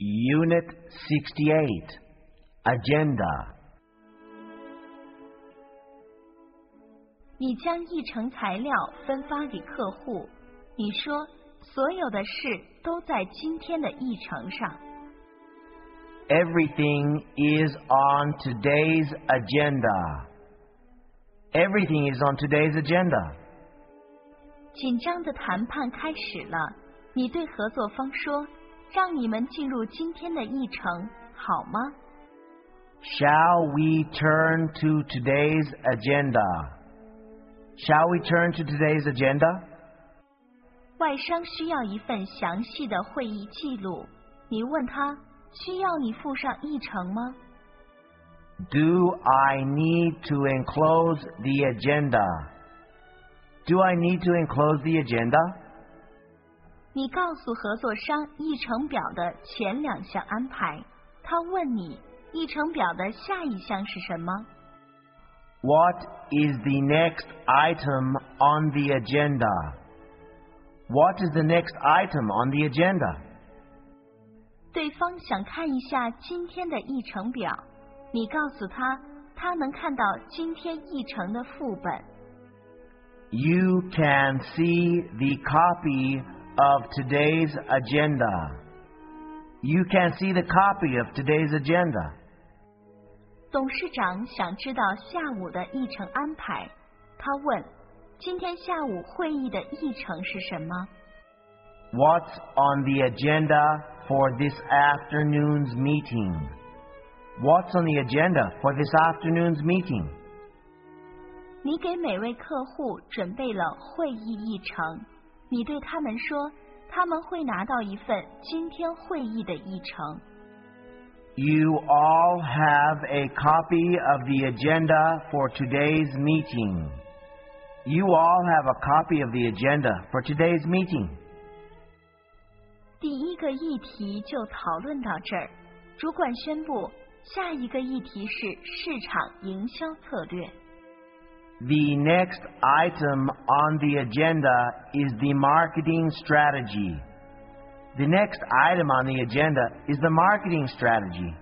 Unit 68 Agenda 你将议程材料分发给客户，你说所有的事都在今天的议程上。 Everything is on today's agenda. Everything is on today's agenda. 紧张的谈判开始了，你对合作方说，让你们进入今天的议程，好吗？ Shall we turn to today's agenda? Shall we turn to today's agenda? 外商需要一份详细的会议记录，你问他，需要你附上议程吗？ Do I need to enclose the agenda? Do I need to enclose the agenda? 你告诉合作商议程表的前2项安排，他问你，议程表的下一项是什么？ What is the next item on the agenda? What is the next item on the agenda? 对方想看一下今天的议程表，你告诉他，他能看到今天议程的副本。 You can see the copy of today's agenda. You can see the copy of today's agenda. 董事长想知道下午的议程安排，他问，今天下午会议的议程是什么？ What's on the agenda for this afternoon's meeting? What's on the agenda for this afternoon's meeting? 你给每位客户准备了会议议程，你对他们说，他们会拿到一份今天会议的议程。 You all have a copy of the agenda for today's meeting. You all have a copy of the agenda for today's meeting. 第一个议题就讨论到这儿，主管宣布，下一个议题是市场营销策略。 The next item on the agenda is the marketing strategy. The next item on the agenda is the marketing strategy.